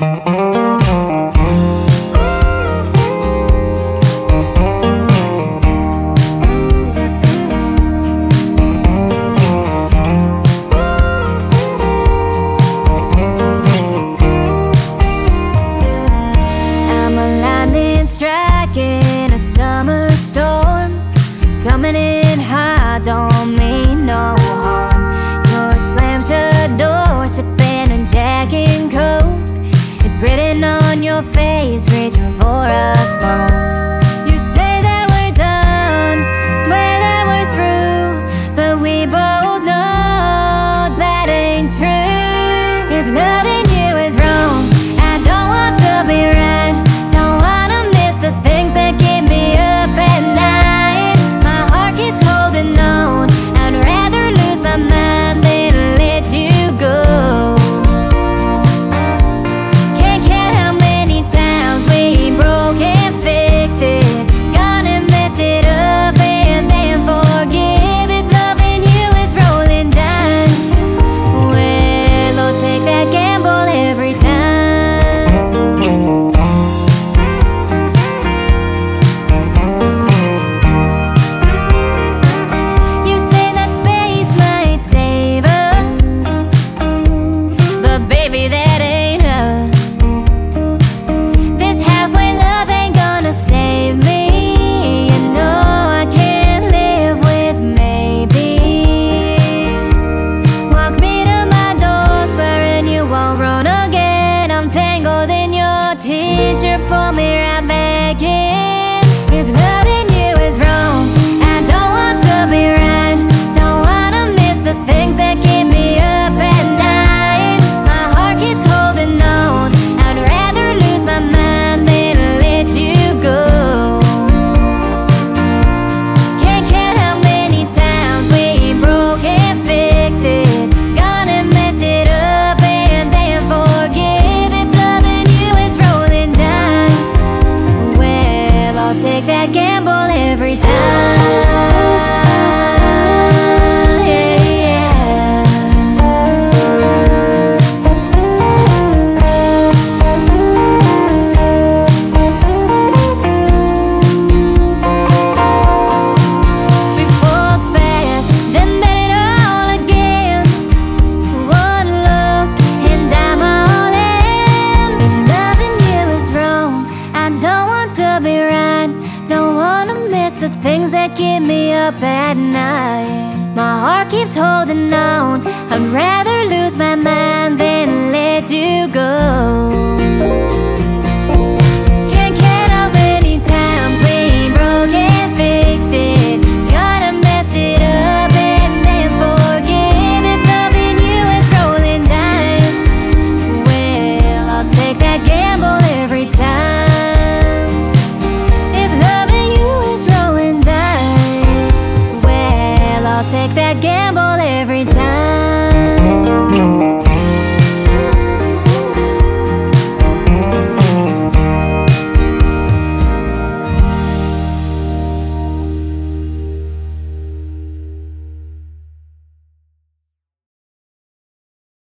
Striking a summer storm, coming in hot, don't mean no harm. Your slam shut door, sipping and jacking coke. It's written on your face, reaching for a smoke. You say that we're done, swear that we're through, but we both know that ain't true. If loving you is wrong, I don't want to be right. The things that keep me up at night, my heart keeps holding on. I'd rather lose my mind than let you go. Can't count how many times we broke and fixed it, gone and messed it up and then forgive. If loving you is rolling dice, well, I'll take that gamble every time. Baby, that ain't us. This halfway love ain't gonna save me. You know I can't live with maybe. Walk me to my door, swearing you won't run again. I'm tangled in your t-shirt, pull me right back in. If loving you is wrong, I don't want to be right. Don't wanna miss the things that keep me up at night. Keeps holding on. I'd rather lose my mind than let you go. Can't count how many times we broke and fixed it, gone and messed it up and then forgive. If loving you is rolling dice, well, I'll take that gamble every time. The things that keep me up at night, my heart keeps holding on. I'd rather lose my mind than let you go.